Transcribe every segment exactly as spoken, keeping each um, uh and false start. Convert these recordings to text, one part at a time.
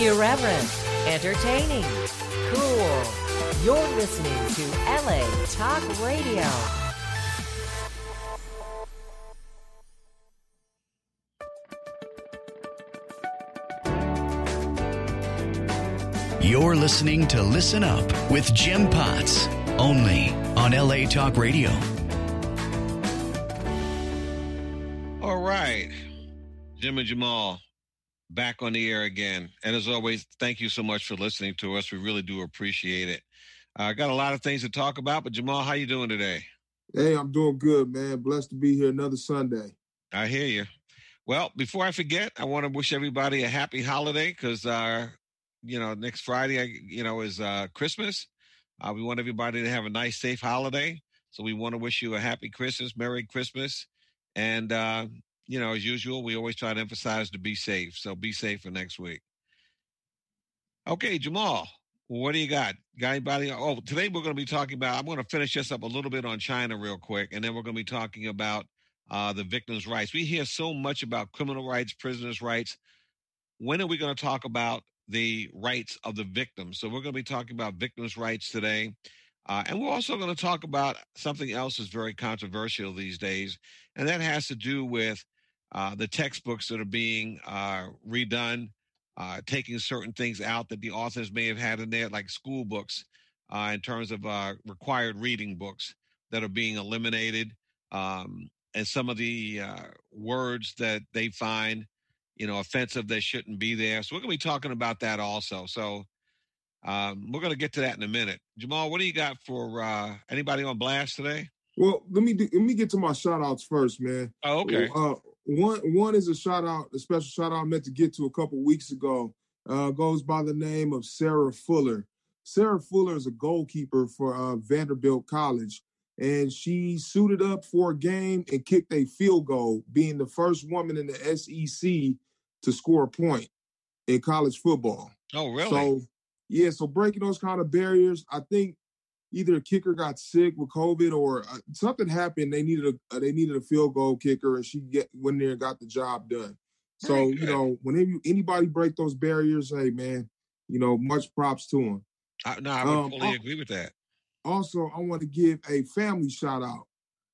Irreverent, entertaining, cool. You're listening to L A Talk Radio. You're listening to Listen Up with Jim Potts, only on L A Talk Radio. All right. Jim and Jamal, back on the air again. And as always, thank you so much for listening to us. We really do appreciate it. I uh, got a lot of things to talk about, but Jamal, how you doing today? Hey, I'm doing good, man. Blessed to be here another Sunday. I hear you. Well, before I forget, I want to wish everybody a happy holiday because, uh, you know, next Friday, you know, is uh, Christmas. Uh, we want everybody to have a nice, safe holiday. So we want to wish you a happy Christmas, Merry Christmas. And, uh, you know, as usual, we always try to emphasize to be safe. So be safe for next week. Okay, Jamal, what do you got? Got anybody? Oh, today we're going to be talking about, I'm going to finish this up a little bit on China real quick. And then we're going to be talking about uh, the victims' rights. We hear so much about criminal rights, prisoners' rights. When are we going to talk about the rights of the victims? So we're going to be talking about victims' rights today. Uh, and we're also going to talk about something else that's very controversial these days, and that has to do with uh, the textbooks that are being uh, redone, uh, taking certain things out that the authors may have had in there, like school books, uh, in terms of uh, required reading books that are being eliminated, um, and some of the uh, words that they find, you know, offensive that shouldn't be there. So we're going to be talking about that also. So um, we're going to get to that in a minute. Jamal, what do you got for uh, anybody on blast today? Well, let me do, let me get to my shout outs first, man. Oh, okay. Uh, one one is a shout out, a special shout out I meant to get to a couple weeks ago. Uh, goes by the name of Sarah Fuller. Sarah Fuller is a goalkeeper for uh, Vanderbilt College, and she suited up for a game and kicked a field goal, being the first woman in the S E C to score a point in college football. Oh, really? So, yeah, so breaking those kind of barriers, I think either a kicker got sick with COVID or uh, something happened. They needed a uh, they needed a field goal kicker, and she get went there and got the job done. So, you know, whenever anybody break those barriers, hey, man, you know, much props to them. I, no, I would Um, fully I- agree with that. Also, I want to give a family shout out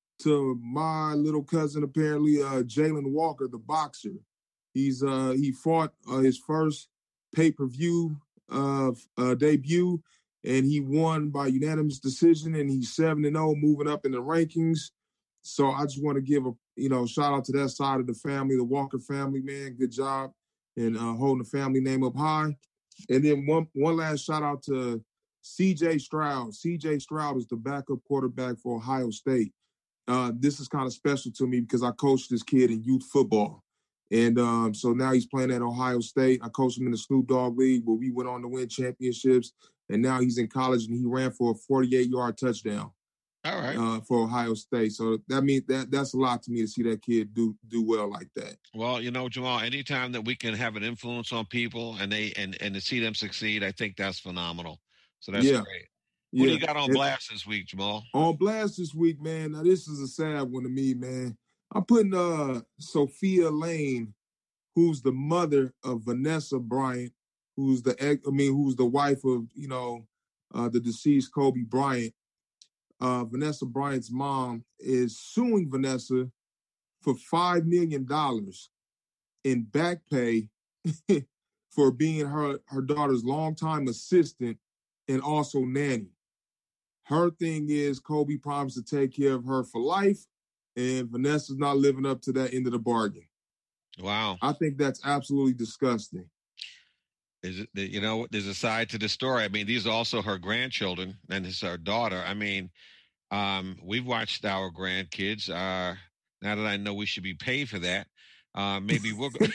to my little cousin, apparently, uh, Jalen Walker, the boxer. He's uh, he fought uh, his first pay-per-view uh, uh, debut, and he won by unanimous decision, and he's seven and oh, moving up in the rankings. So I just want to give a you know shout out to that side of the family, the Walker family, man. Good job and uh, holding the family name up high. And then one one last shout out to C J Stroud. C J Stroud is the backup quarterback for Ohio State. Uh, this is kind of special to me because I coached this kid in youth football. And um, so now he's playing at Ohio State. I coached him in the Snoop Dogg League where we went on to win championships. And now he's in college and he ran for a forty-eight-yard touchdown. All right. Uh, for Ohio State. So that means that that's a lot to me to see that kid do do well like that. Well, you know, Jamal, anytime that we can have an influence on people and they and, and to see them succeed, I think that's phenomenal. So that's Yeah. great. What Yeah. do you got on And blast this week, Jamal? on blast this week, man. Now this is a sad one to me, man. I'm putting uh Sophia Lane, who's the mother of Vanessa Bryant, who's the ex- I mean, who's the wife of, you know, uh, the deceased Kobe Bryant. Uh, Vanessa Bryant's mom is suing Vanessa for five million dollars in back pay for being her, her daughter's longtime assistant and also nanny. Her thing is Kobe promised to take care of her for life, and Vanessa's not living up to that end of the bargain. Wow. I think that's absolutely disgusting. Is it, you know, there's a side to the story. I mean, these are also her grandchildren and it's her daughter. I mean, um, we've watched our grandkids. Uh, now that I know we should be paid for that, uh, maybe we'll go.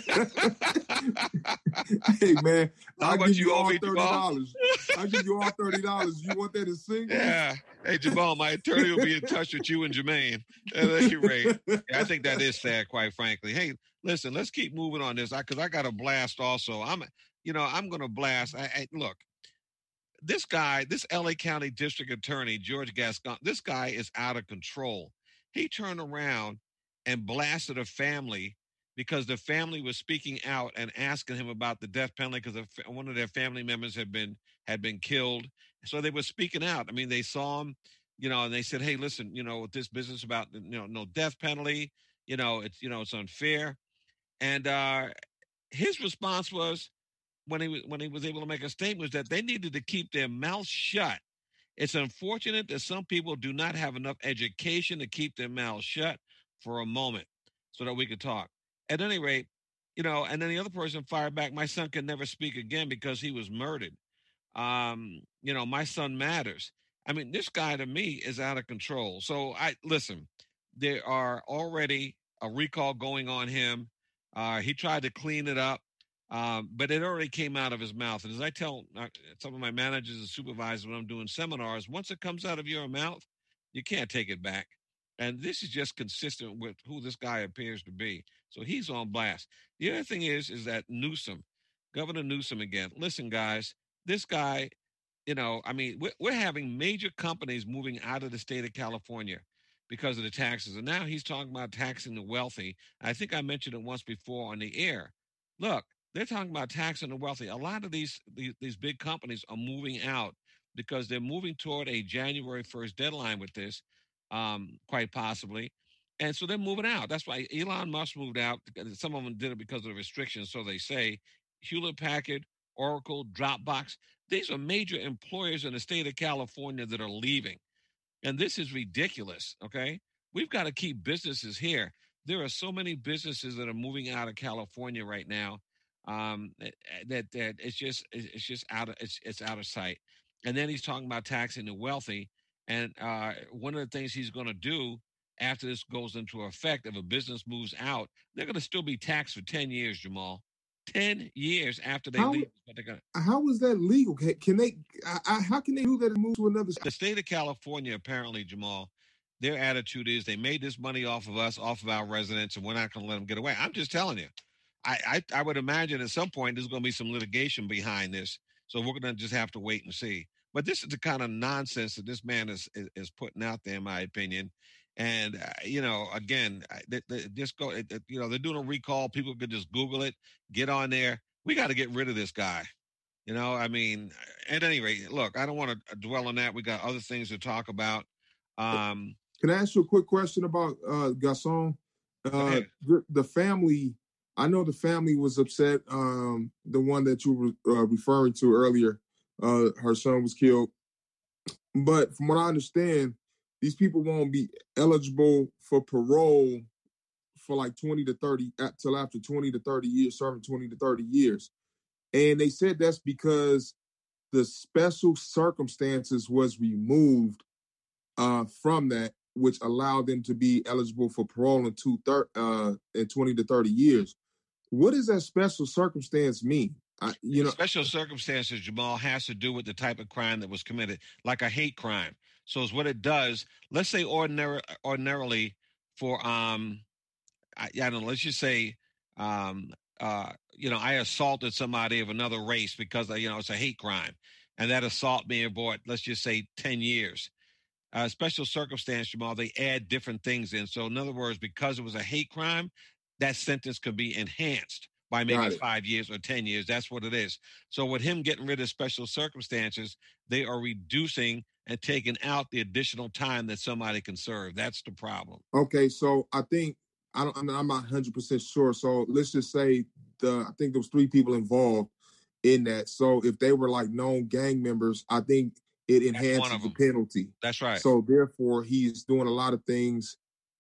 Hey, man, How I'll much give you you owe all me, thirty Jamal? dollars. I'll give you all thirty dollars. You want that in singles? Yeah. Hey, Jamal, my attorney will be in touch with you and Jermaine. At any rate, yeah, I think that is sad, quite frankly. Hey, listen, let's keep moving on this because I, I got a blast also. I'm, you know, I'm going to blast. I, I, look, this guy, this L A County District Attorney, George Gascon, this guy is out of control. He turned around and blasted a family because the family was speaking out and asking him about the death penalty because one of their family members had been had been killed. So they were speaking out. I mean, they saw him, you know, and they said, "Hey, listen, you know, this business about you know no death penalty, you know, it's you know it's unfair." And uh, his response was, when he was when he was able to make a statement, was that they needed to keep their mouth shut. It's unfortunate that some people do not have enough education to keep their mouths shut for a moment so that we could talk. At any rate, you know, and then the other person fired back, my son can never speak again because he was murdered. Um, you know, my son matters. I mean, this guy to me is out of control. So I listen, there are already a recall going on him. Uh, he tried to clean it up. Um, but it already came out of his mouth. And as I tell uh, some of my managers and supervisors when I'm doing seminars, once it comes out of your mouth, you can't take it back. And this is just consistent with who this guy appears to be. So he's on blast. The other thing is, is that Newsom, Governor Newsom again, listen, guys, this guy, you know, I mean, we're, we're having major companies moving out of the state of California because of the taxes. And now he's talking about taxing the wealthy. I think I mentioned it once before on the air. Look, they're talking about taxing the wealthy. A lot of these, these these big companies are moving out because they're moving toward a January first deadline with this, um, quite possibly. And so they're moving out. That's why Elon Musk moved out. Some of them did it because of the restrictions, so they say. Hewlett-Packard, Oracle, Dropbox. These are major employers in the state of California that are leaving. And this is ridiculous, okay? We've got to keep businesses here. There are so many businesses that are moving out of California right now. Um, that that it's just it's just out of it's it's out of sight. And then he's talking about taxing the wealthy. And uh, one of the things he's going to do after this goes into effect, if a business moves out, they're going to still be taxed for ten years, Jamal. Ten years after they how, leave. But they're gonna, how is that legal? Can, can they? I, I, how can they do that and move to another state? The state of California, apparently, Jamal, their attitude is they made this money off of us, off of our residents, and we're not going to let them get away. I'm just telling you. I, I, I would imagine at some point there's going to be some litigation behind this. So we're going to just have to wait and see. But this is the kind of nonsense that this man is is, is putting out there, in my opinion. And, uh, you know, again, they, they just go, it, you know, they're doing a recall. People could just Google it, get on there. We got to get rid of this guy. You know, I mean, at any rate, look, I don't want to dwell on that. We got other things to talk about. Um, Can I ask you a quick question about uh, Gascon? Uh, the, the family... I know the family was upset, um, the one that you were uh, referring to earlier, uh, her son was killed. But from what I understand, these people won't be eligible for parole for like twenty to thirty, till after twenty to thirty years, serving twenty to thirty years. And they said that's because the special circumstances was removed uh, from that, which allowed them to be eligible for parole in, two thir- uh, in twenty to thirty years. What does that special circumstance mean? I, you know, special circumstances, Jamal, has to do with the type of crime that was committed, like a hate crime. So it's what it does. Let's say ordinary, ordinarily for, um, I, I don't know, let's just say, um, uh, you know, I assaulted somebody of another race because, you know, it's a hate crime. And that assault being brought, let's just say ten years. Uh, special circumstance, Jamal, they add different things in. So in other words, because it was a hate crime, that sentence could be enhanced by maybe five years or ten years. That's what it is. So with him getting rid of special circumstances, they are reducing and taking out the additional time that somebody can serve. That's the problem. Okay, so I think, I don't, I mean, I'm not one hundred percent sure. So let's just say, the I think there was three people involved in that. So if they were like known gang members, I think it enhances the penalty. That's right. So therefore, he's doing a lot of things.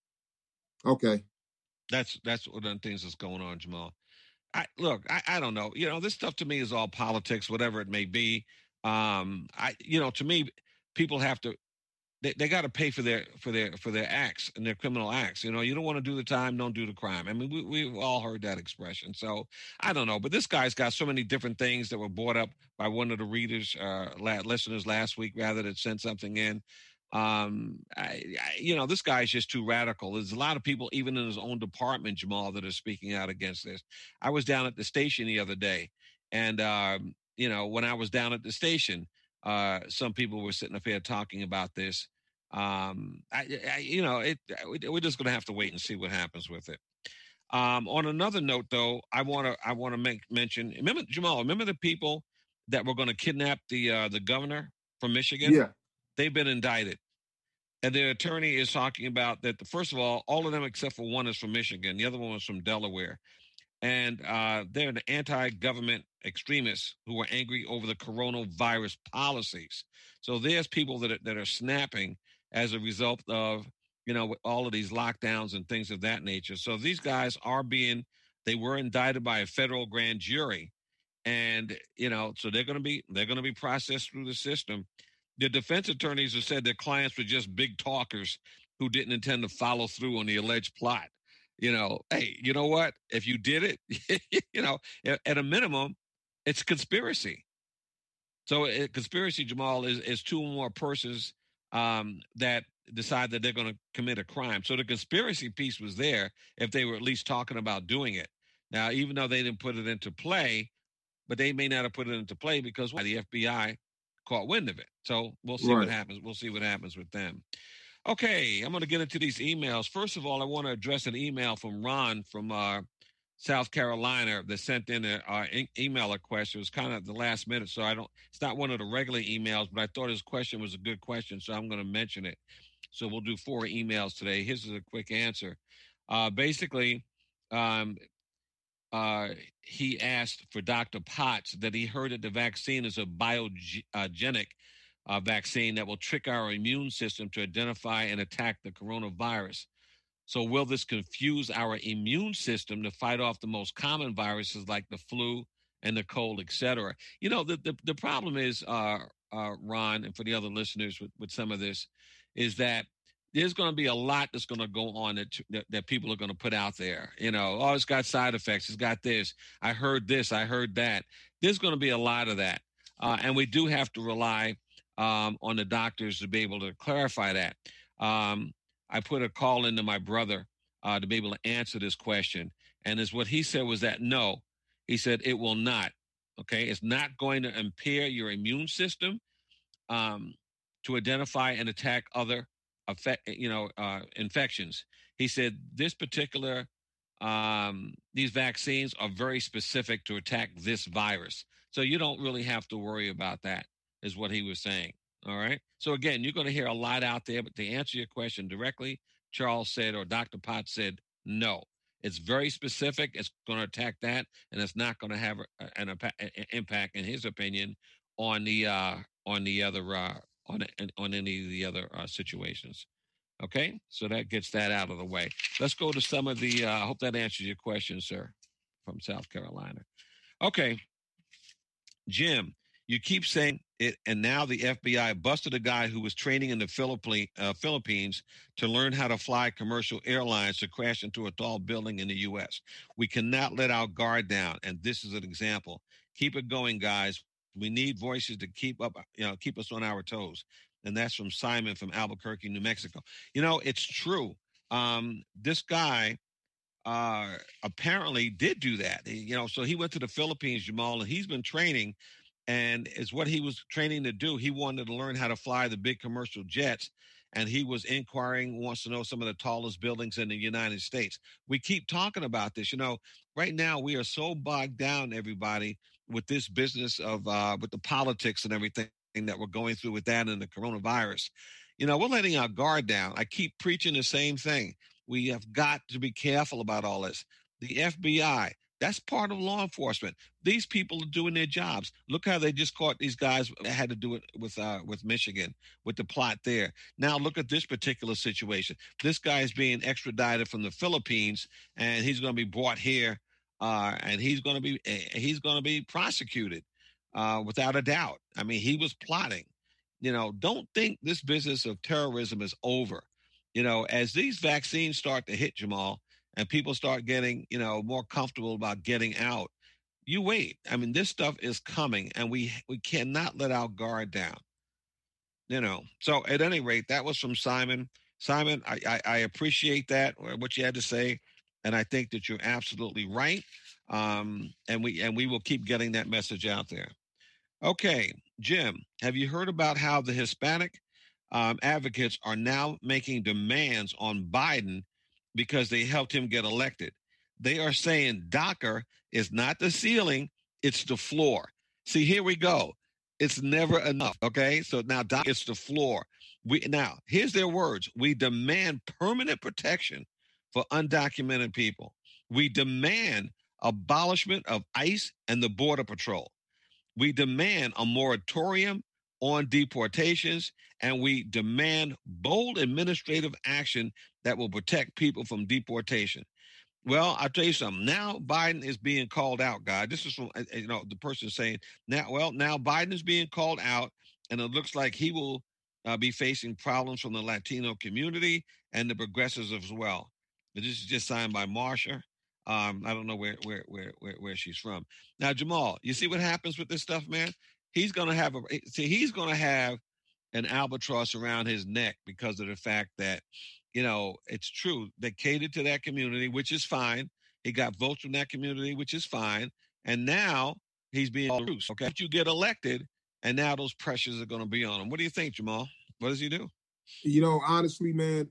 Okay. That's that's one of the things that's going on, Jamal. I look, I, I don't know. You know, this stuff to me is all politics, whatever it may be. Um, I you know, to me, people have to they, they got to pay for their for their for their acts and their criminal acts. You know, you don't want to do the time, don't do the crime. I mean, we we've all heard that expression. So I don't know, but this guy's got so many different things that were brought up by one of the readers, uh, listeners last week, rather, that sent something in. Um, I, I, you know, this guy's just too radical. There's a lot of people, even in his own department, Jamal, that are speaking out against this. I was down at the station the other day, and, um, you know, when I was down at the station, uh, some people were sitting up here talking about this. Um, I, I, you know, it, we're just going to have to wait and see what happens with it. Um, on another note, though, I want to I want to make mention. Remember, Jamal. Remember the people that were going to kidnap the uh, the governor from Michigan? Yeah. They've been indicted, and their attorney is talking about that. The, first of all, all of them except for one is from Michigan. The other one was from Delaware, and uh, they're the anti-government extremists who are angry over the coronavirus policies. So there's people that are, that are snapping as a result of, you know, all of these lockdowns and things of that nature. So these guys are being, they were indicted by a federal grand jury, and you know, so they're going to be they're going to be processed through the system. The defense attorneys have said their clients were just big talkers who didn't intend to follow through on the alleged plot. You know, hey, you know what? If you did it, you know, at, at a minimum, it's conspiracy. So a conspiracy, Jamal, is, is two or more persons um, that decide that they're going to commit a crime. So the conspiracy piece was there if they were at least talking about doing it. Now, even though they didn't put it into play, but they may not have put it into play because why? The F B I caught wind of it. So we'll see Right. what happens. We'll see what happens with them. Okay, I'm going to get into these emails. First of all, I want to address an email from Ron from uh, South Carolina that sent in an uh, e- email request. It was kind of the last minute, so I don't. It's not one of the regular emails, but I thought his question was a good question, so I'm going to mention it. So we'll do four emails today. Here's a quick answer. Uh, basically, um, uh, he asked for Doctor Potts that he heard that the vaccine is a biogenic uh, vaccine that will trick our immune system to identify and attack the coronavirus. So will this confuse our immune system to fight off the most common viruses like the flu and the cold, et cetera? You know, the, the, the problem is, uh, uh, Ron, and for the other listeners with, with some of this, is that there's going to be a lot that's going to go on that, that, that people are going to put out there. You know, oh, it's got side effects. It's got this. I heard this. I heard that. There's going to be a lot of that. Uh, and we do have to rely um, on the doctors to be able to clarify that. Um, I put a call into my brother uh, to be able to answer this question. And as what he said was that, no, he said it will not. Okay. It's not going to impair your immune system um, to identify and attack other affect, you know, uh, infections. He said this particular, um, these vaccines are very specific to attack this virus. So you don't really have to worry about that, is what he was saying. All right. So again, you're going to hear a lot out there, but to answer your question directly, Charles said, or Doctor Potts said, no, it's very specific. It's going to attack that, and it's not going to have an, an impact, in his opinion, on the uh, on the other uh, on on any of the other uh, situations. Okay, so that gets that out of the way. Let's go to some of the. I uh, hope that answers your question, sir, from South Carolina. Okay, Jim, you keep saying it, and now the F B I busted a guy who was training in the Philippine, uh, Philippines to learn how to fly commercial airlines to crash into a tall building in the U S. We cannot let our guard down, and this is an example. Keep it going, guys. We need voices to keep up, you know, keep us on our toes. And that's from Simon from Albuquerque, New Mexico. You know, it's true. Um, this guy uh, apparently did do that. He, you know, so he went to the Philippines, Jamal, and he's been training. And it's what he was training to do. He wanted to learn how to fly the big commercial jets. And he was inquiring, wants to know some of the tallest buildings in the United States. We keep talking about this. You know, right now we are so bogged down, everybody, with this business of, uh, with the politics and everything that we're going through with that and the coronavirus. You know, we're letting our guard down. I keep preaching the same thing. We have got to be careful about all this. The F B I, that's part of law enforcement. These people are doing their jobs. Look how they just caught these guys that had to do it with uh, with Michigan, with the plot there. Now look at this particular situation. This guy is being extradited from the Philippines, and he's going to be brought here, uh, and he's going to be he's going to be prosecuted uh, without a doubt. I mean, he was plotting. You know, don't think this business of terrorism is over. You know, as these vaccines start to hit, Jamal, and people start getting, you know, more comfortable about getting out, you wait. I mean, this stuff is coming, and we we cannot let our guard down. You know, so at any rate, that was from Simon. Simon, I, I, I appreciate that, what you had to say, and I think that you're absolutely right. Um, and we and we will keep getting that message out there. Okay, Jim, have you heard about how the Hispanic um, advocates are now making demands on Biden because they helped him get elected? They are saying DACA is not the ceiling, it's the floor. See, here we go. It's never enough, okay? So now DACA is the floor. We Now, here's their words. We demand permanent protection for undocumented people. We demand abolishment of ICE and the Border Patrol. We demand a moratorium on deportations, and we demand bold administrative action that will protect people from deportation. Well, I'll tell you something. Now Biden is being called out, guy. This is from, you know, the person saying, now, well, now Biden is being called out, and it looks like he will uh, be facing problems from the Latino community and the progressives as well. This is just signed by Marsha. Um, I don't know where, where, where, where, where she's from. Now, Jamal, you see what happens with this stuff, man? He's going to have a, see, he's going to have an albatross around his neck because of the fact that, you know, it's true. They catered to that community, which is fine. He got votes from that community, which is fine. And now he's being loose. Okay. But you get elected, and now those pressures are going to be on him. What do you think, Jamal? What does he do? You know, honestly, man,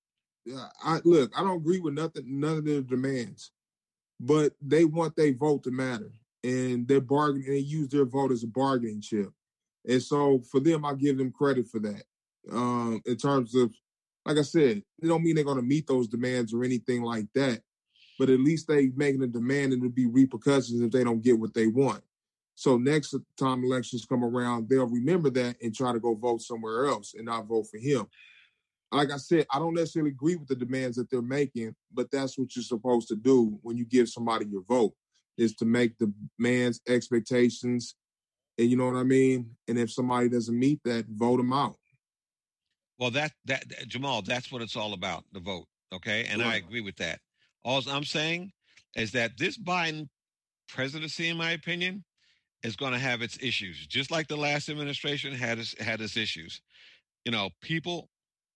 I look, I don't agree with nothing, none of their demands, but they want their vote to matter. And they're bargaining, and they use their vote as a bargaining chip. And so for them, I give them credit for that. Um, in terms of, like I said, it don't mean they're going to meet those demands or anything like that, but at least they making a demand, and there'll be repercussions if they don't get what they want. So next time elections come around, they'll remember that and try to go vote somewhere else and not vote for him. Like I said, I don't necessarily agree with the demands that they're making, but that's what you're supposed to do when you give somebody your vote, is to make the man's expectations. And you know what I mean? And if somebody doesn't meet that, vote them out. Well, that, that, that Jamal, that's what it's all about, the vote. Okay. And right. I agree with that. All I'm saying is that this Biden presidency, in my opinion, is going to have its issues, just like the last administration had its, had its issues. You know, people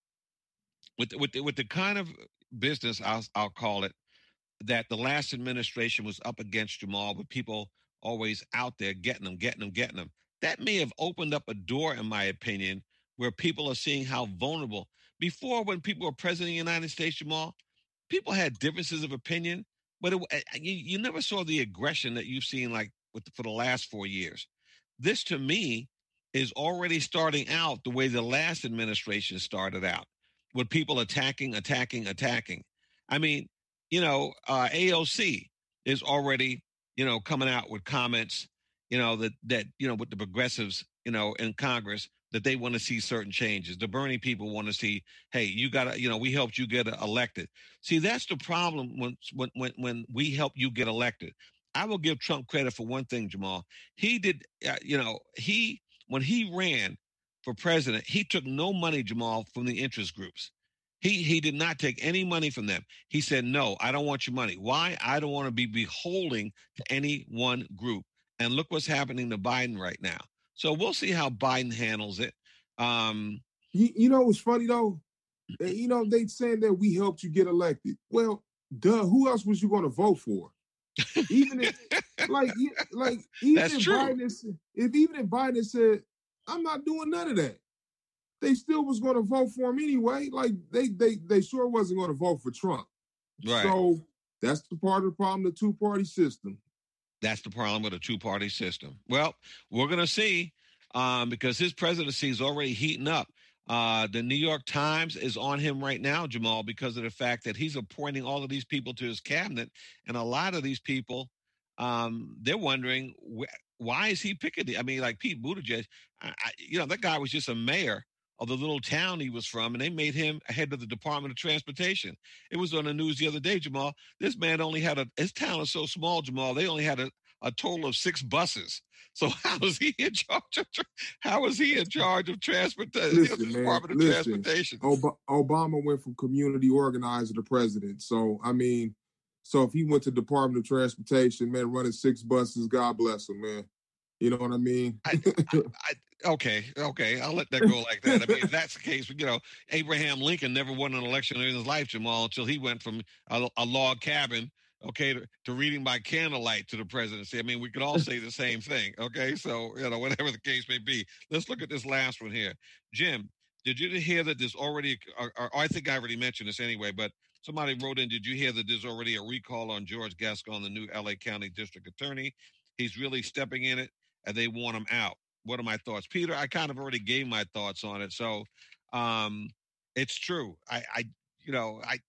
with, with, the, with the kind of business, I'll, I'll call it, that the last administration was up against, Jamal, with people always out there getting them, getting them, getting them. That may have opened up a door, in my opinion, where people are seeing how vulnerable. Before, when people were president of the United States, Jamal, people had differences of opinion, but it, you, you never saw the aggression that you've seen like with the, for the last four years. This, to me, is already starting out the way the last administration started out, with people attacking, attacking, attacking. I mean, you know, uh, A O C is already, you know, coming out with comments, you know, that, that, you know, with the progressives, you know, in Congress, that they want to see certain changes. The Bernie people want to see, hey, you got to, you know, we helped you get elected. See, that's the problem when, when, when, when we help you get elected. I will give Trump credit for one thing, Jamal. He did, uh, you know, he, when he ran for president, he took no money, Jamal, from the interest groups. He he did not take any money from them. He said, no, I don't want your money. Why? I don't want to be beholden to any one group. And look what's happening to Biden right now. So we'll see how Biden handles it. Um, you, you know what's funny, though? You know, they saying that we helped you get elected. Well, duh, who else was you going to vote for? Even if, like, like even That's if true. Biden, if even if Biden said, I'm not doing none of that, they still was going to vote for him anyway. Like, they they they sure wasn't going to vote for Trump. Right. So that's the part of the problem, the two-party system. That's the problem with a two-party system. Well, we're going to see um, because his presidency is already heating up. Uh, the New York Times is on him right now, Jamal, because of the fact that he's appointing all of these people to his cabinet. And a lot of these people, um, they're wondering, wh- why is he picking the, I mean, like Pete Buttigieg, I, I, you know, that guy was just a mayor of the little town he was from, and they made him head of the Department of Transportation. It was on the news the other day, Jamal. This man only had a, his town is so small, Jamal, they only had a, a total of six buses. So how is he in charge of, how is he in charge of transportation? Listen, the man, Department of listen, Transportation. Ob- Obama went from community organizer to president. So, I mean, so if he went to Department of Transportation, man, running six buses, God bless him, man. You know what I mean? I, I, I, okay, okay, I'll let that go like that. I mean, if that's the case, you know, Abraham Lincoln never won an election in his life, Jamal, until he went from a, a log cabin, okay, to, to reading by candlelight to the presidency. I mean, we could all say the same thing, okay? So, you know, whatever the case may be. Let's look at this last one here. Jim, did you hear that there's already, or, or I think I already mentioned this anyway, but somebody wrote in, did you hear that there's already a recall on George Gascon, the new L A County District Attorney? He's really stepping in it, and they want him out. What are my thoughts? Peter, I kind of already gave my thoughts on it. So um, it's true. I, I, you know, I,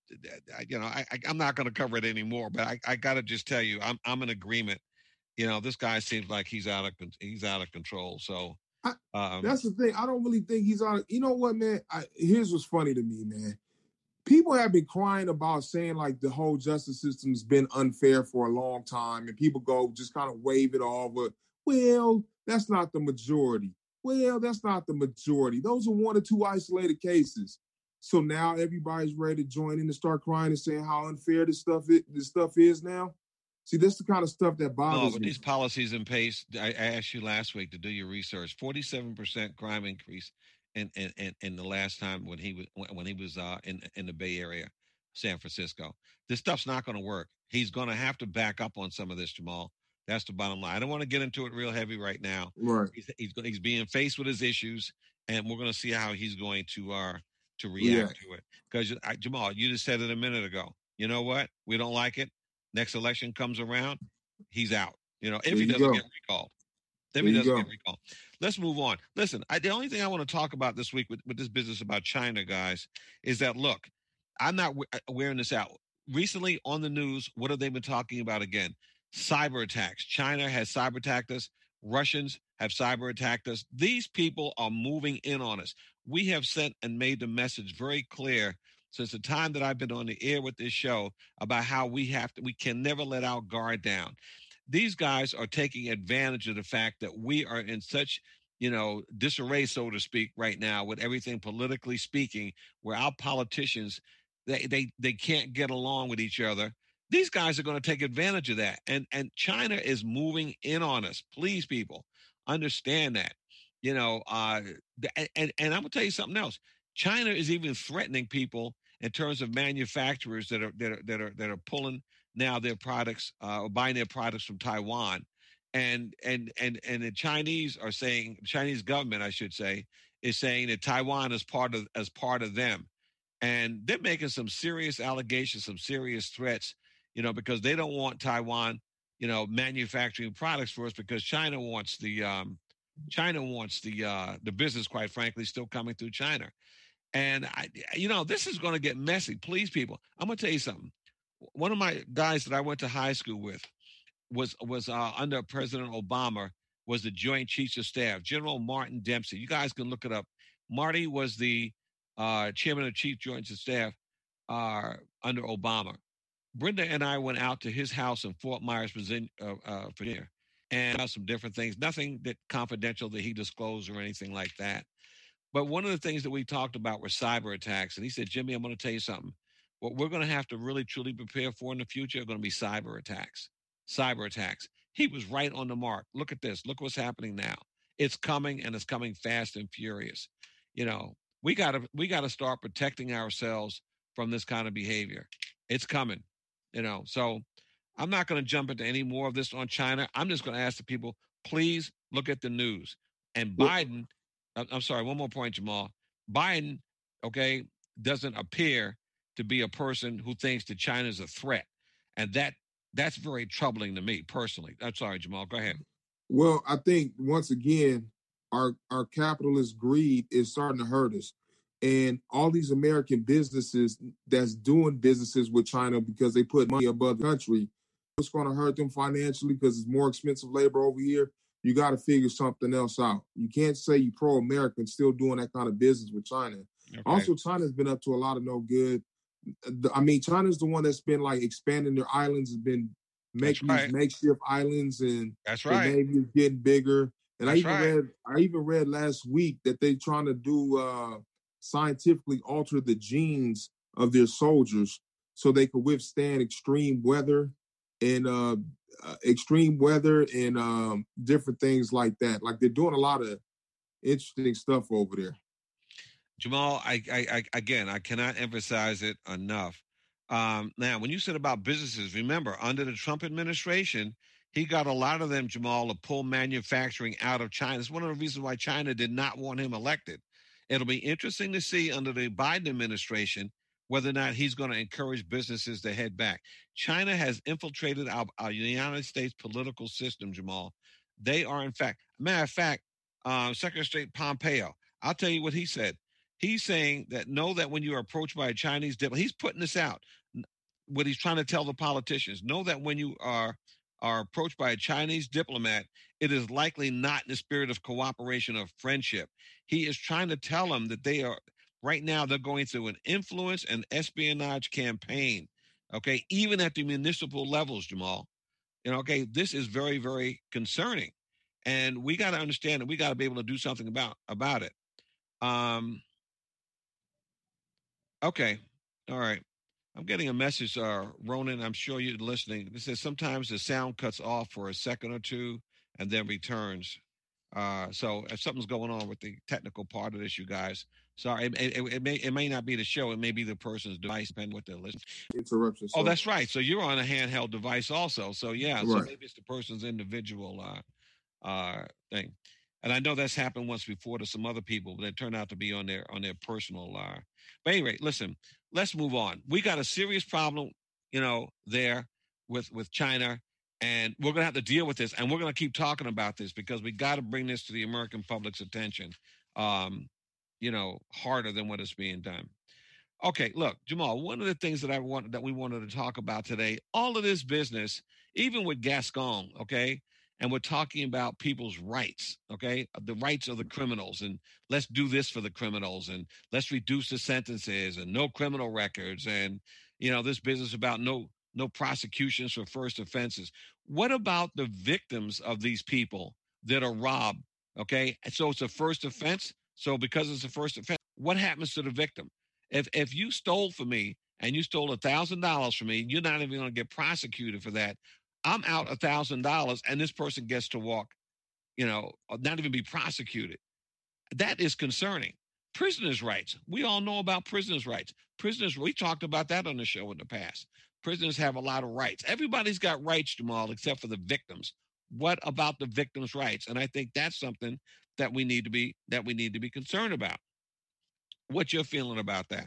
I you know, I, I'm not going to cover it anymore, but I, I got to just tell you, I'm, I'm in agreement. You know, this guy seems like he's out of, he's out of control. So I, um, that's the thing. I don't really think he's out of, you know what, man? I, here's what's funny to me, man. People have been crying about saying like the whole justice system's been unfair for a long time, and people go just kind of wave it off. But, well, that's not the majority. Well, that's not the majority. Those are one or two isolated cases. So now everybody's ready to join in and start crying and saying how unfair this stuff is, this stuff is now. See, that's the kind of stuff that bothers me. No, but me. These policies in pace, I, I asked you last week to do your research. forty-seven percent crime increase in, in, in, in the last time when he was when he was uh, in in the Bay Area, San Francisco. This stuff's not going to work. He's going to have to back up on some of this, Jamal. That's the bottom line. I don't want to get into it real heavy right now. Right. He's he's, he's being faced with his issues, and we're going to see how he's going to uh to react yeah. to it. Because Jamal, you just said it a minute ago. You know what? We don't like it. Next election comes around, he's out. You know, if there he doesn't go. get recalled. If there he doesn't go. get recalled. Let's move on. Listen, I, the only thing I want to talk about this week with, with this business about China, guys, is that, look, I'm not wearing this out. Recently on the news, what have they been talking about again? Cyber attacks. China has cyber attacked us. Russians have cyber attacked us. These people are moving in on us. We have sent and made the message very clear since the time that I've been on the air with this show about how we have to, we can never let our guard down. These guys are taking advantage of the fact that we are in such, you know, disarray, so to speak, right now with everything politically speaking, where our politicians, they they they can't get along with each other. These guys are going to take advantage of that. And and China is moving in on us. Please, people, understand that. You know, uh, and, and I'm going to tell you something else. China is even threatening people in terms of manufacturers that are that are that are that are pulling now their products uh, or buying their products from Taiwan, and and and and the Chinese are saying, Chinese government, I should say, is saying that Taiwan is part of as part of them, and they're making some serious allegations, some serious threats, you know, because they don't want Taiwan, you know, manufacturing products for us because China wants the um, China wants the uh, the business, quite frankly, still coming through China. And, I, you know, this is going to get messy. Please, people, I'm going to tell you something. One of my guys that I went to high school with was was uh, under President Obama, was the Joint Chiefs of Staff, General Martin Dempsey. You guys can look it up. Marty was the uh, chairman of Chief Joint of Staff uh, under Obama. Brenda and I went out to his house in Fort Myers, Virginia, uh, uh, Virginia and about some different things, nothing that confidential that he disclosed or anything like that. But one of the things that we talked about were cyber attacks. And he said, Jimmy, I'm going to tell you something. What we're going to have to really, truly prepare for in the future are going to be cyber attacks. Cyber attacks. He was right on the mark. Look at this. Look what's happening now. It's coming, and it's coming fast and furious. You know, we got to we got to start protecting ourselves from this kind of behavior. It's coming, you know. So I'm not going to jump into any more of this on China. I'm just going to ask the people, please look at the news. And Biden... I'm sorry, one more point, Jamal. Biden, okay, doesn't appear to be a person who thinks that China is a threat. And that that's very troubling to me personally. I'm sorry, Jamal. Go ahead. Well, I think, once again, our, our capitalist greed is starting to hurt us. And all these American businesses that's doing businesses with China because they put money above the country, it's going to hurt them financially because it's more expensive labor over here. You got to figure something else out. You can't say you pro-American still doing that kind of business with China. Okay. Also, China's been up to a lot of no good. I mean, China's the one that's been like expanding their islands, has been making right. these makeshift islands, and that's right. the Navy is getting bigger. And that's I even right. read, I even read last week that they're trying to do uh, scientifically alter the genes of their soldiers so they could withstand extreme weather and uh, uh, extreme weather and um, different things like that. Like, they're doing a lot of interesting stuff over there. Jamal, I, I, I again, I cannot emphasize it enough. Um, now, when you said about businesses, remember, under the Trump administration, he got a lot of them, Jamal, to pull manufacturing out of China. It's one of the reasons why China did not want him elected, It'll be interesting to see under the Biden administration whether or not he's going to encourage businesses to head back. China has infiltrated our, our United States political system, Jamal. They are, in fact, matter of fact, uh, Secretary of State Pompeo, I'll tell you what he said. He's saying that know that when you're approached by a Chinese diplomat, he's putting this out. What he's trying to tell the politicians, know that when you are are approached by a Chinese diplomat, it is likely not in the spirit of cooperation or friendship. He is trying to tell them that they are, right now, they're going through an influence and espionage campaign, okay, even at the municipal levels, Jamal. You know, okay, this is very, very concerning. And we got to understand that we got to be able to do something about, about it. Um, okay, all right. I'm getting a message, uh, Ronan, I'm sure you're listening. It says sometimes the sound cuts off for a second or two and then returns. Uh, so if something's going on with the technical part of this, you guys, sorry, it, it, it may it may not be the show. It may be the person's device, depending what they're listening. Interruption. Oh, that's right. So you're on a handheld device also. So yeah, right. So maybe it's the person's individual uh, uh, thing. And I know that's happened once before to some other people, but it turned out to be on their on their personal. Uh... But anyway, listen, let's move on. We got a serious problem, you know, there with with China, and we're going to have to deal with this, and we're going to keep talking about this because we got to bring this to the American public's attention, um, you know, harder than what is being done. Okay, look, Jamal, one of the things that I want that we wanted to talk about today, all of this business, even with Gascon, okay. And we're talking about people's rights, okay? The rights of the criminals, and let's do this for the criminals, and let's reduce the sentences, and no criminal records, and, you know, this business about no no prosecutions for first offenses. What about the victims of these people that are robbed, okay? So it's a first offense. So because it's a first offense, what happens to the victim? If if you stole from me and you stole one thousand dollars from me, you're not even going to get prosecuted for that. I'm out one thousand dollars and this person gets to walk, you know, not even be prosecuted. That is concerning. Prisoners' rights. We all know about prisoners' rights. Prisoners, we talked about that on the show in the past. Prisoners have a lot of rights. Everybody's got rights, Jamal, except for the victims. What about the victims' rights? And I think that's something that we need to be that we need to be concerned about. What's your feeling about that?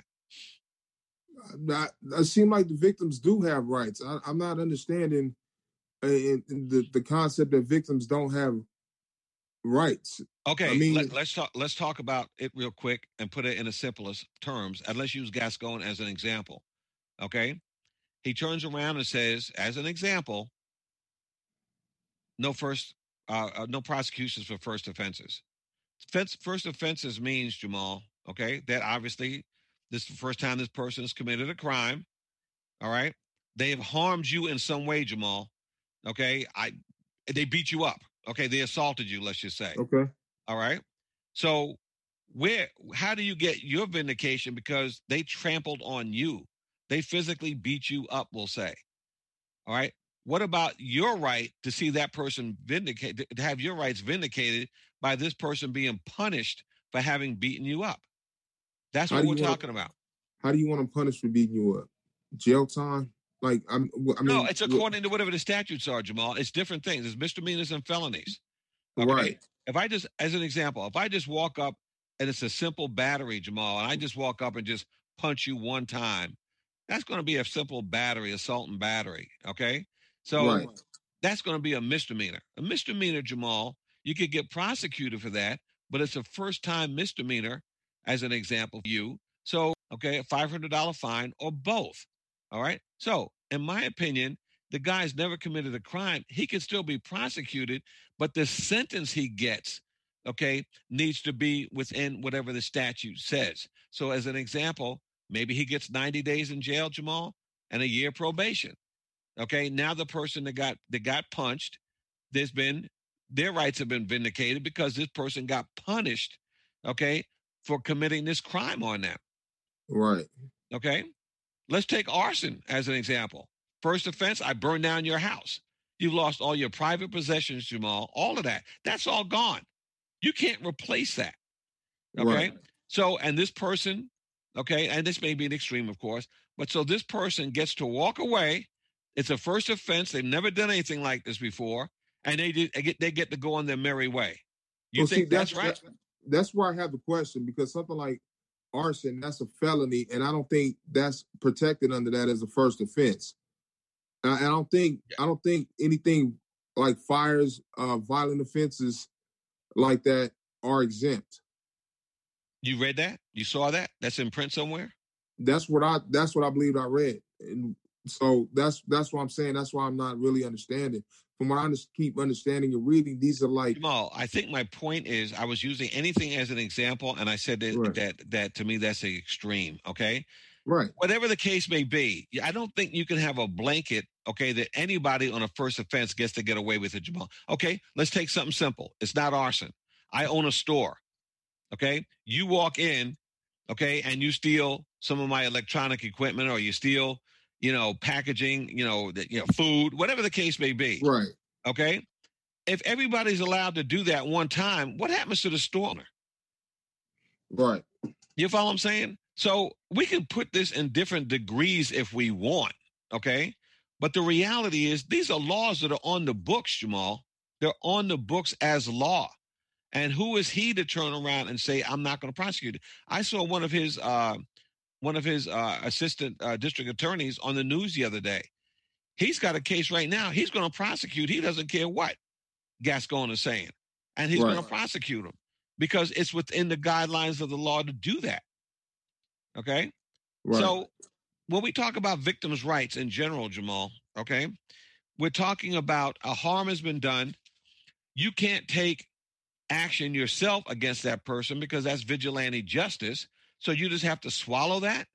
I, I seem like the victims do have rights. I, I'm not understanding In, in the, the concept that victims don't have rights. Okay, I mean, let, let's talk. Let's talk about it real quick and put it in the simplest terms. And let's use Gascon as an example. Okay, he turns around and says, as an example, no first, uh, uh, no prosecutions for first offenses. First offenses means, Jamal, okay, that obviously this is the first time this person has committed a crime. All right, they have harmed you in some way, Jamal. Okay, I they beat you up. Okay, they assaulted you, let's just say. Okay. All right. So where how do you get your vindication? Because they trampled on you. They physically beat you up, we'll say. All right. What about your right to see that person vindicated, to have your rights vindicated by this person being punished for having beaten you up? That's what we're talking about. How do you want them punished for beating you up? Jail time? Like, I'm, I mean, no, it's according to whatever the statutes are, Jamal. It's different things. It's misdemeanors and felonies. Okay? Right. If I just, as an example, if I just walk up and it's a simple battery, Jamal, and I just walk up and just punch you one time, that's going to be a simple battery, assault and battery. Okay. So right. That's going to be a misdemeanor. A misdemeanor, Jamal, you could get prosecuted for that, but it's a first time misdemeanor, as an example for you. So, okay, a five hundred dollars fine or both. All right. So, in my opinion, the guy's never committed a crime. He can still be prosecuted, but the sentence he gets, okay, needs to be within whatever the statute says. So, as an example, maybe he gets ninety days in jail, Jamal, and a year probation. Okay. Now the person that got that got punched, there's been their rights have been vindicated because this person got punished, okay, for committing this crime on them. Right. Okay. Let's take arson as an example. First offense, I burned down your house. You've lost all your private possessions, Jamal, all of that. That's all gone. You can't replace that. Okay. Right. So, and this person, okay, and this may be an extreme, of course, but so this person gets to walk away. It's a first offense. They've never done anything like this before, and they did, they get they get to go on their merry way. You well, think see, that's, that's right? That, that's where I have the question, because something like arson, that's a felony, and I don't think that's protected under that as a first offense. I, I don't think I don't think anything like fires, uh, violent offenses like that are exempt. You read that? You saw that? That's in print somewhere? That's what I that's what I believed I read. And so that's that's what I'm saying. That's why I'm not really understanding. From what I under, keep understanding and reading, these are like Jamal, I think my point is I was using anything as an example, and I said that right. that that to me that's the extreme, okay? Right. Whatever the case may be, I don't think you can have a blanket, okay, that anybody on a first offense gets to get away with it, Jamal. Okay, let's take something simple. It's not arson. I own a store, okay? You walk in, okay, and you steal some of my electronic equipment, or you steal, you know, packaging, you know, the, you know, food, whatever the case may be. Right. Okay? If everybody's allowed to do that one time, what happens to the store owner? Right. You follow what I'm saying? So we can put this in different degrees if we want, okay? But the reality is these are laws that are on the books, Jamal. They're on the books as law. And who is he to turn around and say, I'm not going to prosecute it? I saw one of his uh, one of his uh, assistant uh, district attorneys on the news the other day. He's got a case right now. He's going to prosecute. He doesn't care what Gascon is saying. And he's right. going to prosecute him because it's within the guidelines of the law to do that. Okay? Right. So when we talk about victims' rights in general, Jamal, okay, we're talking about a harm has been done. You can't take action yourself against that person because that's vigilante justice. So you just have to swallow that.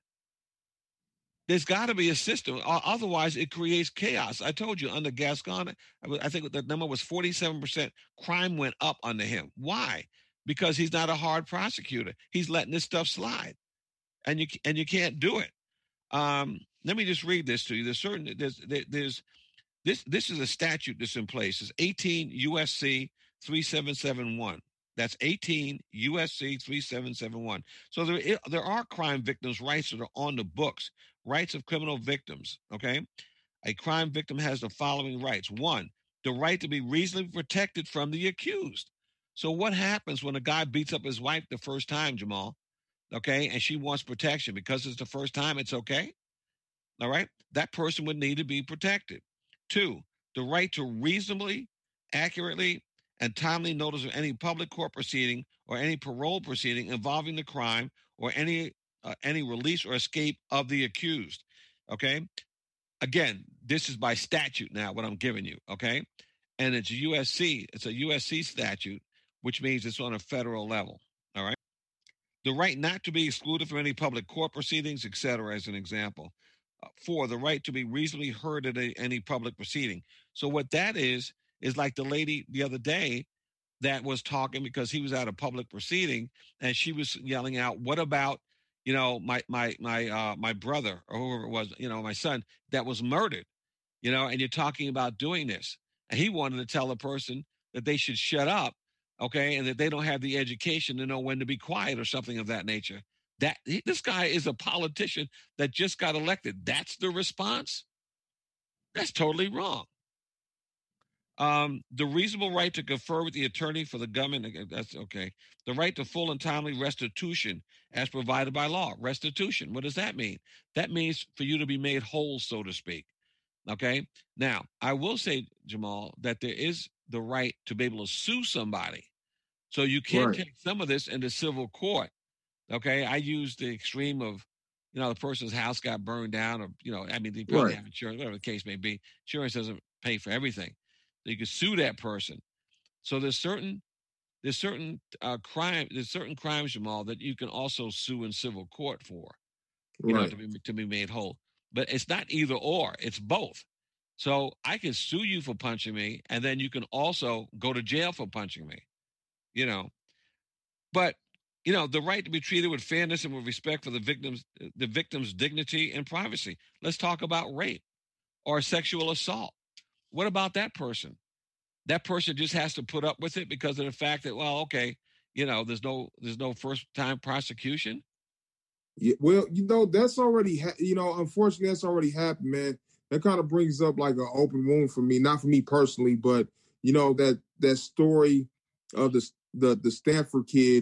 There's got to be a system. Otherwise, it creates chaos. I told you under Gascon, I think the number was forty-seven percent crime went up under him. Why? Because he's not a hard prosecutor. He's letting this stuff slide. And you and you can't do it. Um, let me just read this to you. There's certain there's there's this this is a statute that's in place. It's eighteen U S C thirty-seven seventy-one. That's eighteen U S C thirty-seven seventy-one. So there there are crime victims' rights that are on the books. Rights of criminal victims. Okay, a crime victim has the following rights: one, the right to be reasonably protected from the accused. So what happens when a guy beats up his wife the first time, Jamal? Okay, and she wants protection because it's the first time, it's okay. All right, that person would need to be protected. Two, the right to reasonably, accurately, and timely notice of any public court proceeding or any parole proceeding involving the crime or any uh, any release or escape of the accused. Okay, again, this is by statute now. What I'm giving you, okay, and it's U S C. It's a U S C statute, which means it's on a federal level. All right. The right not to be excluded from any public court proceedings, et cetera, as an example. Uh, four, the right to be reasonably heard at a, any public proceeding. So what that is, is like the lady the other day that was talking because he was at a public proceeding and she was yelling out, what about, you know, my my my uh, my brother or whoever it was, you know, my son that was murdered, you know, and you're talking about doing this. And he wanted to tell the person that they should shut up. Okay, and that they don't have the education to know when to be quiet or something of that nature. That he, this guy is a politician that just got elected. That's the response? That's totally wrong. Um, the reasonable right to confer with the attorney for the government, that's okay. The right to full and timely restitution as provided by law. Restitution, what does that mean? That means for you to be made whole, so to speak. Okay, now, I will say, Jamal, that there is the right to be able to sue somebody. So you can right. take some of this into civil court. Okay, I used the extreme of, you know, the person's house got burned down, or, you know, I mean, they probably right. have insurance, whatever the case may be. Insurance doesn't pay for everything. So you can sue that person. So there's certain, there's certain uh, crime, there's certain crimes, Jamal, that you can also sue in civil court for, you right. know, to be to be made whole. But it's not either or; it's both. So I can sue you for punching me, and then you can also go to jail for punching me, you know. But, you know, the right to be treated with fairness and with respect for the victim's, the victim's dignity and privacy. Let's talk about rape or sexual assault. What about that person? That person just has to put up with it because of the fact that, well, okay, you know, there's no there's no first time prosecution. Yeah, well, you know, that's already, ha- you know, unfortunately, that's already happened, man. That kind of brings up like an open wound for me, not for me personally, but, you know, that that story of the the, the Stanford kid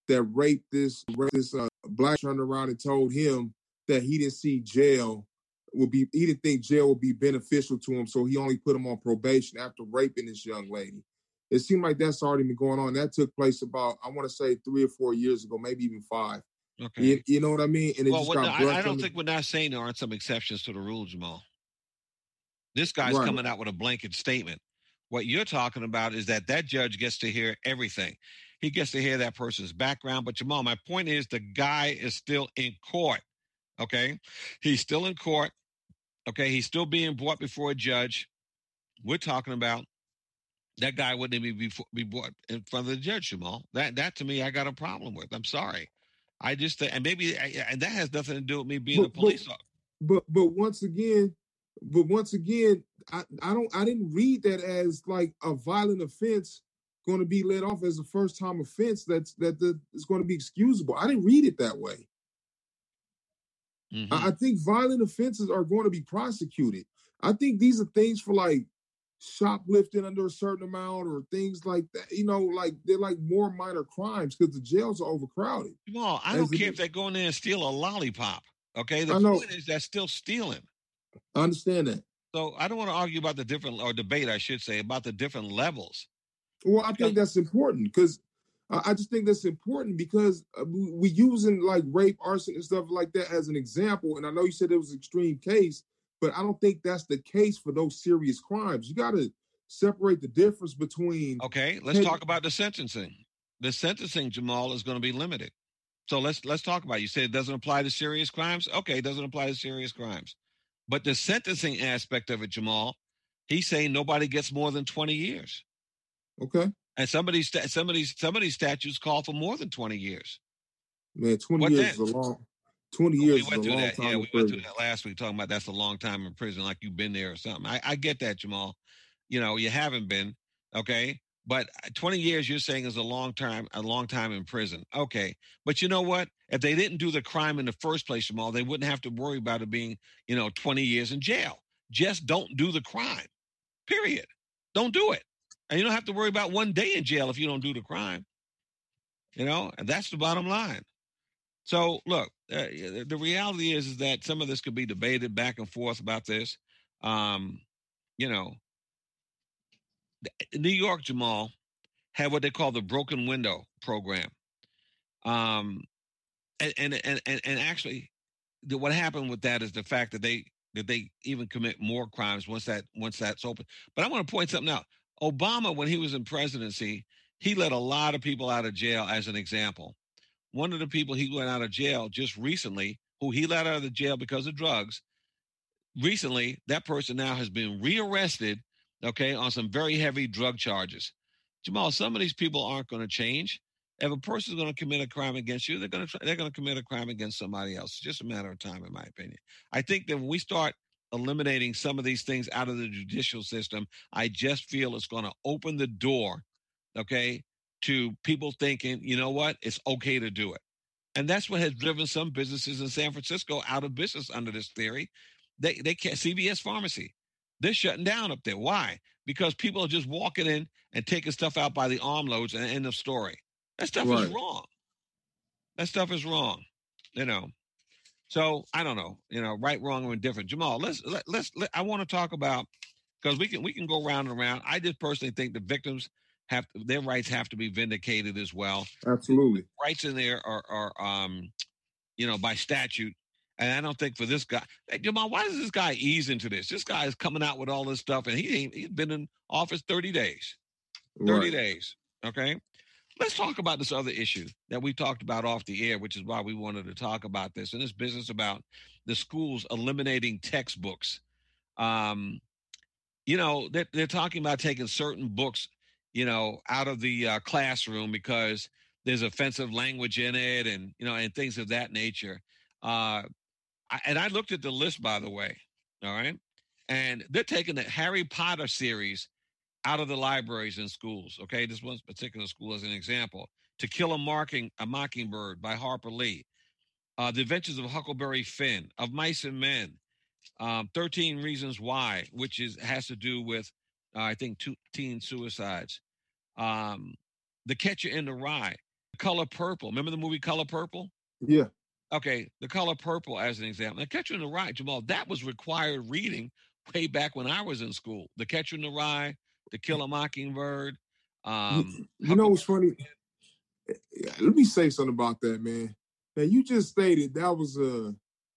that raped this raped this uh, black, turned around and told him that he didn't see jail would be he didn't think jail would be beneficial to him, so he only put him on probation after raping this young lady. It seemed like that's already been going on. That took place about, I want to say, three or four years ago, maybe even five. Okay. You, you know what I mean? And it well, just what, got I, I don't under- think we're not saying there aren't some exceptions to the rule, Jamal. This guy's Right. coming out with a blanket statement. What you're talking about is that that judge gets to hear everything. He gets to hear that person's background. But Jamal, my point is the guy is still in court. Okay. He's still in court. Okay. He's still being brought before a judge. We're talking about that guy wouldn't even be, be brought in front of the judge, Jamal. That, that to me, I got a problem with. I'm sorry. I just think, and maybe, and that has nothing to do with me being but, a police but, officer. But, but once again, but once again, I, I don't, I didn't read that as like a violent offense going to be let off as a first time offense. That's that the, is going to be excusable. I didn't read it that way. Mm-hmm. I, I think violent offenses are going to be prosecuted. I think these are things for like shoplifting under a certain amount or things like that. You know, like they're like more minor crimes because the jails are overcrowded. Well, I don't care if they go in there and steal a lollipop. Okay, the point is that's still stealing. I understand that. So I don't want to argue about the different, or debate, I should say, about the different levels. Well, I think that's important because I just think that's important because we using like rape, arson, and stuff like that as an example. And I know you said it was an extreme case, but I don't think that's the case for those serious crimes. You got to separate the difference between. Okay, let's talk about the sentencing. The sentencing, Jamal, is going to be limited. So let's let's talk about it. You said it doesn't apply to serious crimes. Okay, it doesn't apply to serious crimes. But the sentencing aspect of it, Jamal, he's saying nobody gets more than twenty years. Okay. And some of these some of these some of these statutes call for more than twenty years. Man, twenty what years then? is a long. Twenty years we went is a through long that. time. Yeah, in we prison. went through that last week, talking about that's a long time in prison, like you've been there or something. I, I get that, Jamal. You know, you haven't been, okay. But twenty years, you're saying, is a long time, a long time in prison. Okay. But you know what? If they didn't do the crime in the first place, Jamal, they wouldn't have to worry about it being, you know, twenty years in jail. Just don't do the crime. Period. Don't do it. And you don't have to worry about one day in jail if you don't do the crime. You know, and that's the bottom line. So, look, uh, the reality is, is that some of this could be debated back and forth about this. Um, you know, New York, Jamal, had what they call the broken window program. Um, and, and, and, and, and actually, the, what happened with that is the fact that they that they even commit more crimes once that once that's open. But I want to point something out. Obama, when he was in presidency, he let a lot of people out of jail as an example. One of the people he went out of jail just recently, who he let out of the jail because of drugs, recently, that person now has been rearrested, okay, on some very heavy drug charges. Jamal, some of these people aren't going to change. If a person is going to commit a crime against you, they're going to they're going to commit a crime against somebody else. It's just a matter of time, in my opinion. I think that when we start eliminating some of these things out of the judicial system, I just feel it's going to open the door, okay, to people thinking, you know what, it's okay to do it. And that's what has driven some businesses in San Francisco out of business under this theory. They they can't, C V S Pharmacy, they're shutting down up there. Why? Because people are just walking in and taking stuff out by the armloads and end of story. That stuff Right. is wrong. That stuff is wrong, you know. So I don't know, you know, right, wrong, or indifferent. Jamal, let's let, let's. Let, I want to talk about, because we can we can go round and around. I just personally think the victims have their rights have to be vindicated as well. Absolutely. Rights in there are are um, you know, by statute. And I don't think for this guy, hey, Jamal, why does this guy ease into this? This guy is coming out with all this stuff, and he ain't he's been in office thirty days. thirty Right. days. Okay. Let's talk about this other issue that we talked about off the air, which is why we wanted to talk about this. And this business about the schools eliminating textbooks. Um, you know, they're, they're talking about taking certain books, you know, out of the uh, classroom because there's offensive language in it and, you know, and things of that nature. Uh, I, and I looked at the list, by the way. All right. And they're taking the Harry Potter series out of the libraries in schools. Okay, this one particular school as an example. To Kill a, Marking, a Mockingbird by Harper Lee. Uh, the Adventures of Huckleberry Finn, Of Mice and Men. Um, thirteen Reasons Why, which is has to do with, uh, I think, two, teen suicides. Um, the Catcher in the Rye. Color Purple. Remember the movie Color Purple? Yeah. Okay, The Color Purple as an example. The Catcher in the Rye, Jamal, that was required reading way back when I was in school. The Catcher in the Rye, To Kill a Mockingbird. Um, you, you know what's funny? Let me say something about that, man. Now, you just stated that was a,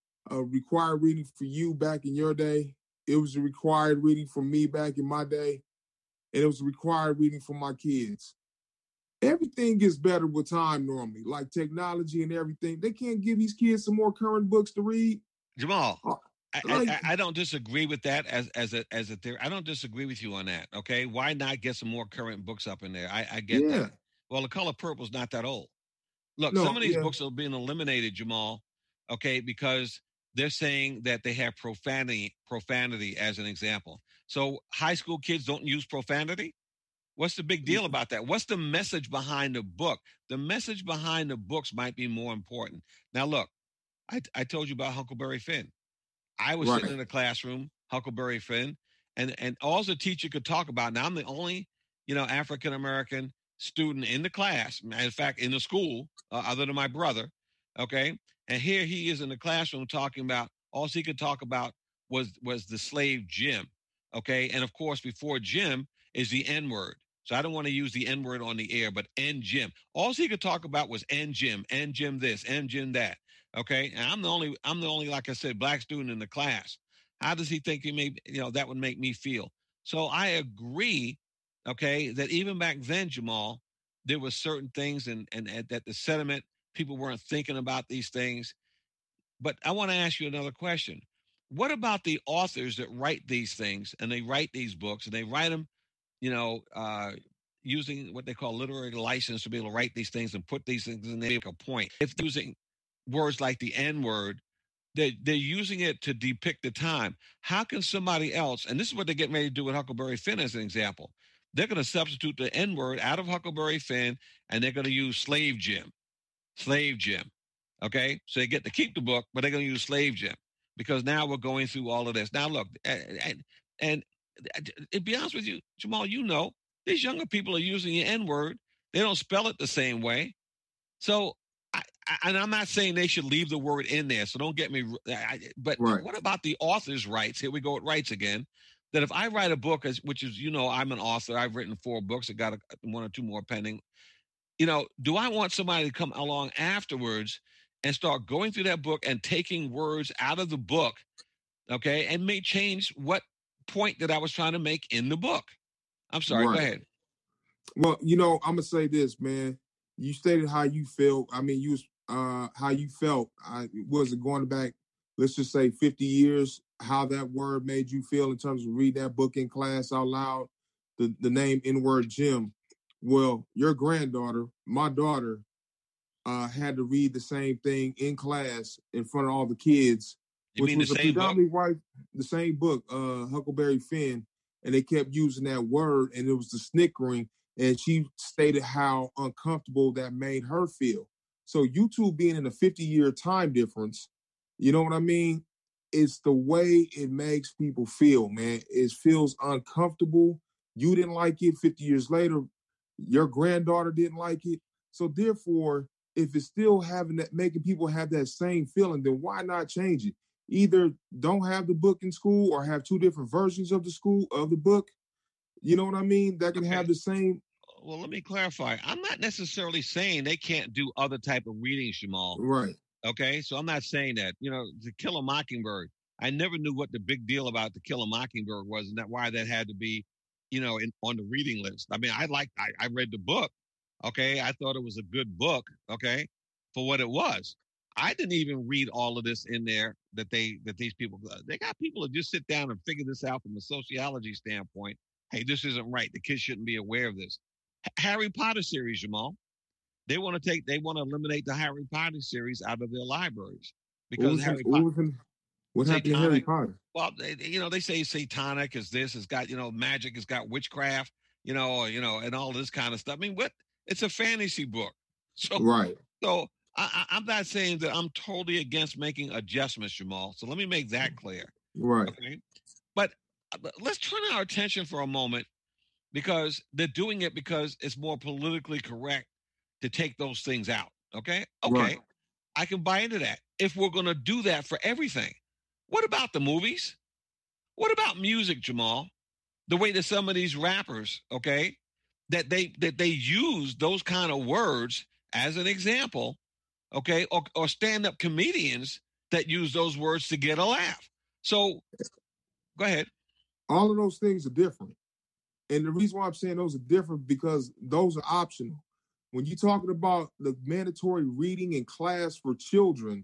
a required reading for you back in your day. It was a required reading for me back in my day. And it was a required reading for my kids. Everything gets better with time normally, like technology and everything. They can't give these kids some more current books to read. Jamal, Uh, I, like, I, I don't disagree with that as as a as a theory. I don't disagree with you on that. Okay, why not get some more current books up in there? I, I get yeah. that. Well, The Color Purple is not that old. Look, No, some of these yeah. books are being eliminated, Jamal. Okay, because they're saying that they have profanity profanity as an example. So high school kids don't use profanity. What's the big deal about that? What's the message behind the book? The message behind the books might be more important. Now, look, I, I told you about Huckleberry Finn. I was Right. sitting in a classroom, Huckleberry Finn, and, and all the teacher could talk about. Now, I'm the only, you know, African-American student in the class, in fact, in the school, uh, other than my brother, okay? And here he is in the classroom talking about, all he could talk about was, was the slave Jim, okay? And, of course, before Jim is the N-word. So I don't want to use the N-word on the air, but N Jim. All he could talk about was N Jim, N Jim this, N Jim that. Okay. And I'm the only, I'm the only, like I said, black student in the class. How does he think he may, you know, that would make me feel? So I agree, okay, that even back then, Jamal, there were certain things and, and, and that the sentiment, people weren't thinking about these things. But I want to ask you another question. What about the authors that write these things and they write these books and they write them, you know, uh, using what they call literary license to be able to write these things and put these things in there, make a point. If using words like the N-word, they, they're using it to depict the time. How can somebody else, and this is what they're getting ready to do with Huckleberry Finn as an example, they're going to substitute the N-word out of Huckleberry Finn, and they're going to use Slave Jim. Slave Jim. Okay? So they get to keep the book, but they're going to use Slave Jim because now we're going through all of this. Now, look, and, and to be honest with you, Jamal, you know, these younger people are using the N-word. They don't spell it the same way. So, I, I, and I'm not saying they should leave the word in there, so don't get me, I, but Right. What about the author's rights? Here we go with rights again. That if I write a book, which is, you know, I'm an author, I've written four books, I got a, one or two more pending. You know, do I want somebody to come along afterwards and start going through that book and taking words out of the book, okay, and may change what point that I was trying to make in the book? I'm sorry, Right. go ahead. Well, you know, I'm gonna say this, man. You stated how you felt. I mean, you was uh how you felt. I was it going back, let's just say fifty years, how that word made you feel in terms of reading that book in class out loud, the, the name N-word Jim. Well, your granddaughter, my daughter, uh, had to read the same thing in class in front of all the kids, You which mean was the a same book? predominantly white, the same book, uh, Huckleberry Finn, and they kept using that word, and it was the snickering, and she stated how uncomfortable that made her feel. So you two being in a fifty-year time difference, you know what I mean? It's the way it makes people feel, man. It feels uncomfortable. You didn't like it. fifty years later, your granddaughter didn't like it. So therefore, if it's still having that, making people have that same feeling, then why not change it? Either don't have the book in school or have two different versions of the school of the book. You know what I mean? That can Okay. have the same. Well, let me clarify. I'm not necessarily saying they can't do other type of readings, Jamal. Right. Okay, so I'm not saying that. You know, To Kill a Mockingbird. I never knew what the big deal about To Kill a Mockingbird was, and that why that had to be, you know, in, on the reading list. I mean, I like I, I read the book. Okay, I thought it was a good book. Okay, for what it was. I didn't even read all of this in there that they that these people they got people to just sit down and figure this out from a sociology standpoint. Hey, this isn't right. The kids shouldn't be aware of this. H- Harry Potter series, Jamal. They want to take, they want to eliminate the Harry Potter series out of their libraries What because was Harry what, Potter. was in- what happened to Harry Satanic. Potter? Well, they, you know, they say satanic is this, it's got, you know, magic, it's got witchcraft, you know, or, you know, and all this kind of stuff. I mean, what? It's a fantasy book. So, Right. so I, I, I'm not saying that I'm totally against making adjustments, Jamal. So let me make that clear. Right. Okay. But uh, let's turn our attention for a moment because they're doing it because it's more politically correct to take those things out. Okay. Okay. Right. I can buy into that if we're going to do that for everything. What about the movies? What about music, Jamal? The way that some of these rappers, okay, that they that they use those kind of words as an example, okay, or, or stand-up comedians that use those words to get a laugh. So, go ahead. All of those things are different. And the reason why I'm saying those are different because those are optional. When you're talking about the mandatory reading in class for children,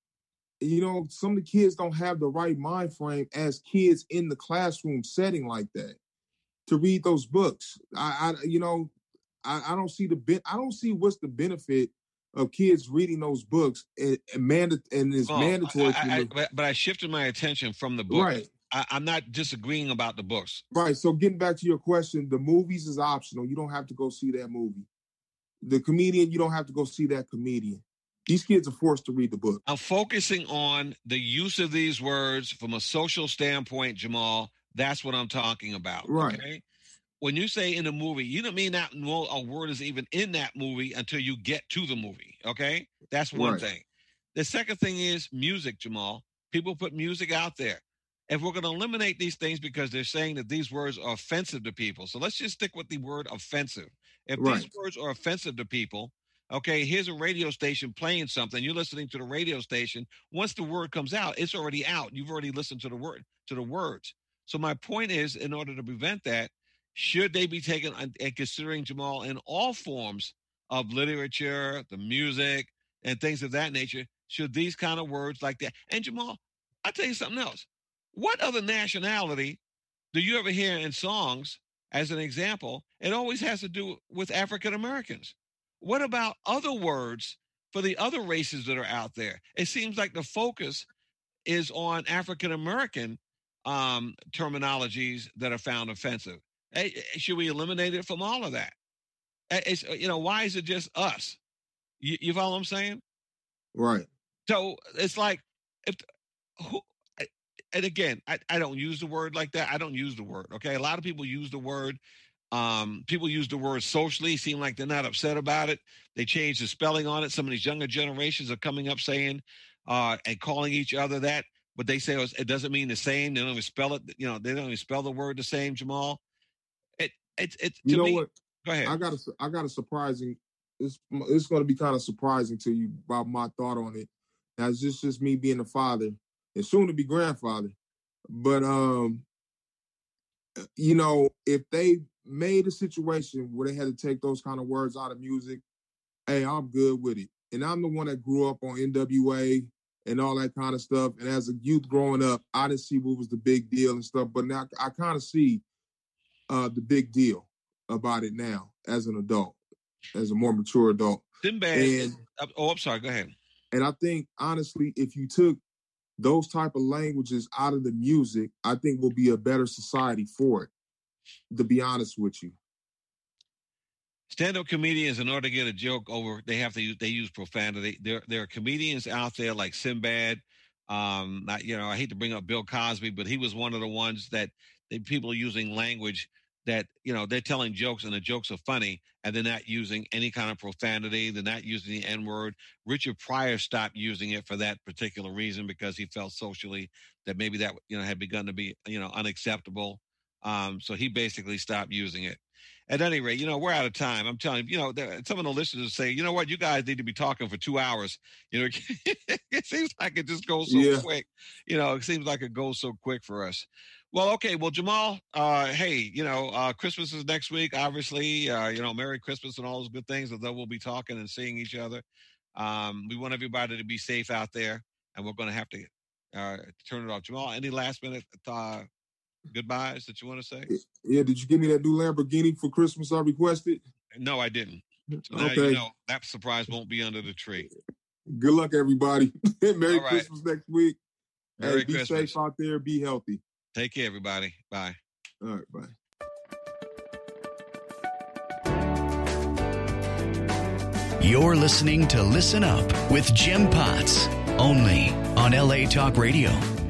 you know, some of the kids don't have the right mind frame as kids in the classroom setting like that to read those books. I, I you know, I, I don't see the ben- I don't see what's the benefit of kids reading those books and and, manda- and it's oh, mandatory. I, I, I, the- but, but I shifted my attention from the book. Right. I, I'm not disagreeing about the books. Right. So getting back to your question, the movies is optional. You don't have to go see that movie. The comedian, you don't have to go see that comedian. These kids are forced to read the book. I'm focusing on the use of these words from a social standpoint, Jamal. That's what I'm talking about. Right. Okay? When you say in a movie, you don't mean that no a word is even in that movie until you get to the movie. Okay. That's one Right. thing. The second thing is music, Jamal. People put music out there. If we're going to eliminate these things because they're saying that these words are offensive to people. So let's just stick with the word offensive. If Right. these words are offensive to people, okay, here's a radio station playing something. You're listening to the radio station. Once the word comes out, it's already out. You've already listened to the word, to the words. So my point is, in order to prevent that, should they be taken and considering, Jamal, in all forms of literature, the music, and things of that nature, should these kind of words like that? And Jamal, I'll tell you something else. What other nationality do you ever hear in songs, as an example? It always has to do with African Americans. What about other words for the other races that are out there? It seems like the focus is on African American um, terminologies that are found offensive. Hey, should we eliminate it from all of that? It's, you know, why is it just us? You, you follow what I'm saying? Right. So it's like, if who, and again, I, I don't use the word like that. I don't use the word. Okay. A lot of people use the word. Um, people use the word socially, seem like they're not upset about it. They change the spelling on it. Some of these younger generations are coming up saying, uh, and calling each other that, but they say it doesn't mean the same. They don't even spell it. You know, they don't even spell the word the same, Jamal. It, it, it, You to know me, what? Go ahead. I got a, I got a surprising, it's, it's going to be kind of surprising to you about my thought on it. Now, it's just, just me being a father and soon to be grandfather. But, um, you know, if they made a situation where they had to take those kind of words out of music, hey, I'm good with it. And I'm the one that grew up on N W A and all that kind of stuff. And as a youth growing up, I didn't see what was the big deal and stuff. But now I kind of see uh, the big deal about it now as an adult, as a more mature adult. Sinbad. And, oh, I'm sorry. Go ahead. And I think, honestly, if you took those type of languages out of the music, I think we'll be a better society for it, to be honest with you. Stand-up comedians, in order to get a joke over, they have to use, they use profanity. There, there are comedians out there like Sinbad. Um, not, you know, I hate to bring up Bill Cosby, but he was one of the ones that they, people are using language that, you know, they're telling jokes and the jokes are funny and they're not using any kind of profanity. They're not using the N-word. Richard Pryor stopped using it for that particular reason because he felt socially that maybe that, you know, had begun to be, you know, unacceptable. Um, so he basically stopped using it. At any rate, you know, we're out of time. I'm telling you, you know, there, some of the listeners say, you know what, you guys need to be talking for two hours. You know, it seems like it just goes so Yeah. quick. You know, it seems like it goes so quick for us. Well, okay. Well, Jamal, uh, hey, you know, uh, Christmas is next week, obviously, uh, you know, Merry Christmas and all those good things, although we'll be talking and seeing each other. Um, we want everybody to be safe out there, and we're going to have to uh, turn it off. Jamal, any last minute uh, goodbyes that you want to say? Yeah, did you give me that new Lamborghini for Christmas I requested? No, I didn't. So now Okay. you know that surprise won't be under the tree. Good luck, everybody. Merry All right. Christmas next week. Merry hey, be Christmas. safe out there. Be healthy. Take care, everybody. Bye. All right, bye. You're listening to Listen Up with Jim Potts, only on L A Talk Radio.